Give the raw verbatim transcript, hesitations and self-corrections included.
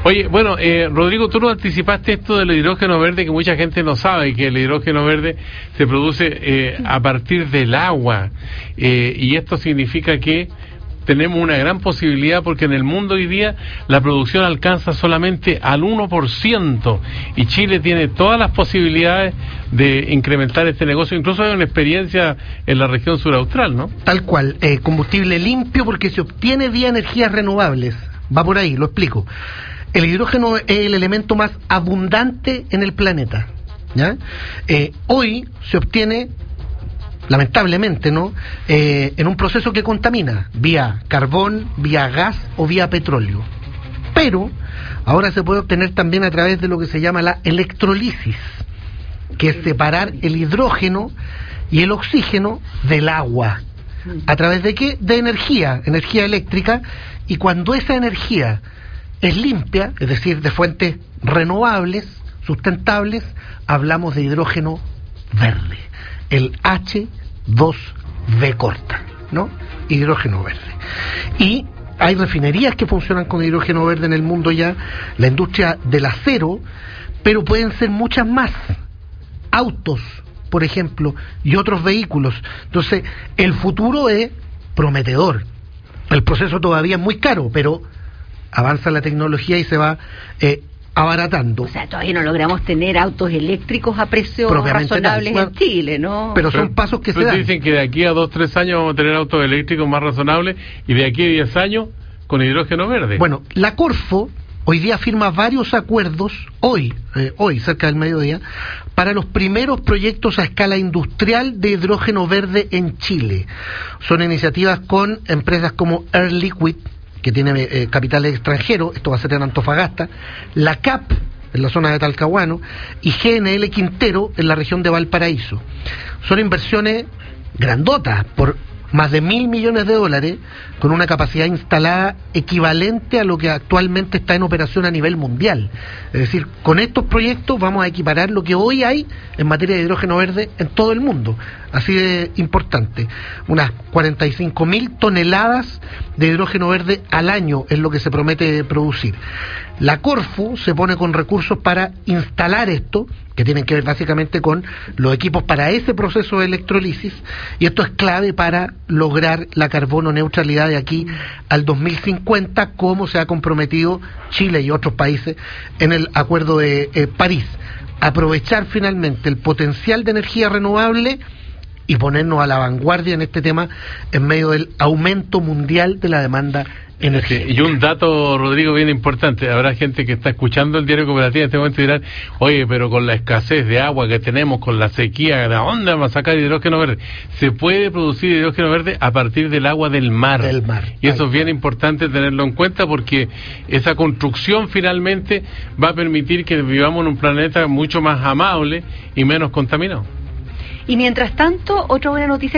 Oye, bueno, eh, Rodrigo, tú nos anticipaste esto del hidrógeno verde, que mucha gente no sabe, que el hidrógeno verde se produce eh, a partir del agua, eh, y esto significa que tenemos una gran posibilidad, porque en el mundo hoy día la producción alcanza solamente al uno por ciento, y Chile tiene todas las posibilidades de incrementar este negocio. Incluso hay una experiencia en la región suraustral, ¿no? Tal cual, eh, combustible limpio porque se obtiene vía energías renovables. Va por ahí, lo explico. El hidrógeno es el elemento más abundante en el planeta, ¿ya? Eh, hoy se obtiene, lamentablemente, ¿no?, eh, en un proceso que contamina, vía carbón, vía gas o vía petróleo. Pero ahora se puede obtener también a través de lo que se llama la electrolisis, que es separar el hidrógeno y el oxígeno del agua. ¿A través de qué? De energía, energía eléctrica, y cuando esa energía es limpia, es decir, de fuentes renovables, sustentables, hablamos de hidrógeno verde, el hache dos be corta, ¿no? Hidrógeno verde. Y hay refinerías que funcionan con hidrógeno verde en el mundo ya, la industria del acero, pero pueden ser muchas más, autos, por ejemplo, y otros vehículos. Entonces, el futuro es prometedor. El proceso todavía es muy caro, pero avanza la tecnología y se va eh, abaratando. O sea, todavía no logramos tener autos eléctricos a precios razonables en Chile, ¿no? Pero son pasos que se dan. Dicen que de aquí a dos, tres años vamos a tener autos eléctricos más razonables, y de aquí a diez años con hidrógeno verde. Bueno, la Corfo hoy día firma varios acuerdos, hoy, eh, hoy cerca del mediodía, para los primeros proyectos a escala industrial de hidrógeno verde en Chile. Son iniciativas con empresas como Air Liquide, que tiene eh, capital extranjero, esto va a ser en Antofagasta, la C A P, en la zona de Talcahuano, y G N L Quintero, en la región de Valparaíso. Son inversiones grandotas, por más de mil millones de dólares, con una capacidad instalada equivalente a lo que actualmente está en operación a nivel mundial. Es decir, con estos proyectos vamos a equiparar lo que hoy hay en materia de hidrógeno verde en todo el mundo. Así de importante. Unas cuarenta y cinco mil toneladas de hidrógeno verde al año es lo que se promete producir. La Corfo se pone con recursos para instalar esto, que tienen que ver básicamente con los equipos para ese proceso de electrolisis, y esto es clave para lograr la carbono neutralidad de aquí al dos mil cincuenta, como se ha comprometido Chile y otros países en el Acuerdo de eh, París. Aprovechar finalmente el potencial de energía renovable y ponernos a la vanguardia en este tema en medio del aumento mundial de la demanda energética. Sí, y un dato, Rodrigo, bien importante: habrá gente que está escuchando el Diario Cooperativa en este momento y dirán, oye, pero con la escasez de agua que tenemos, con la sequía, ¿de dónde vamos a sacar hidrógeno verde? Se puede producir hidrógeno verde a partir del agua del mar. Del mar. Y eso es bien importante tenerlo en cuenta, porque esa construcción finalmente va a permitir que vivamos en un planeta mucho más amable y menos contaminado. Y mientras tanto, otra buena noticia